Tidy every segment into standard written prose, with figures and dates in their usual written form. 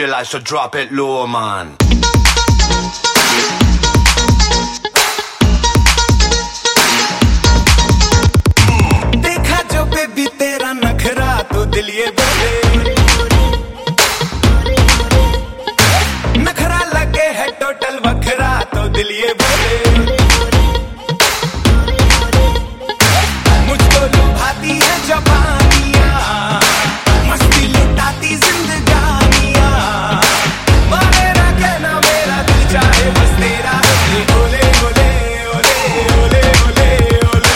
she likes to drop it low, man. देखा जो baby तेरा नखरा तो दिल ये बोले, नखरा लगे है टोटल वखरा तो दिल ये बोले, मुझको लुभाती है जवानियां, मस्ती लुटाती जिंदगानियां, मेरा कहना मेरा दिल चाहे बस तेरा, ओले ओले ओले ओले ओले ओले।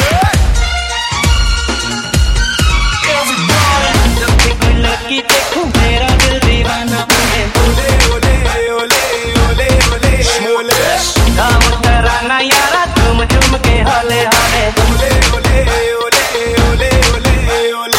जब भी कोई लड़की देखूं मेरा दिल दीवाना बने, ओले ओले ओले ओले ओले ओले। काम तराना यारा झूम झूम के हाले हाले, ओले ओले ओले ओले ओले ओले।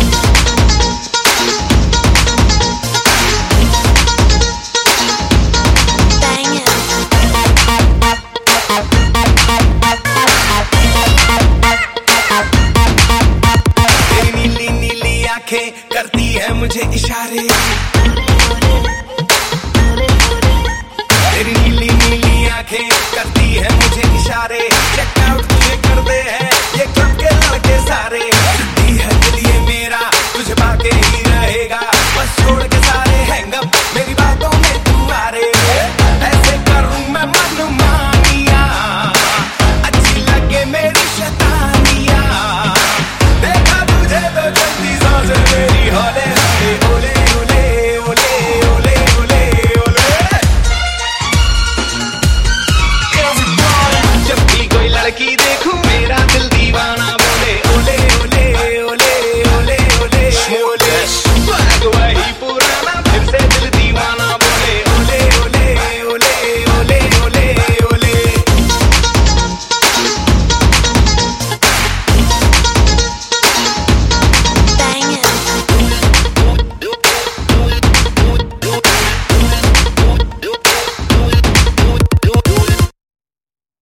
तेरी नीली नीली आंखें करती है मुझे इशारे, तेरी नीली नीली आंखें करती है मुझे इशारे, चेकआउट तुझे कर दे है ये क्लब के लड़के सारे, दी है दिल ये मेरा तुझे पाके ही रहेगा।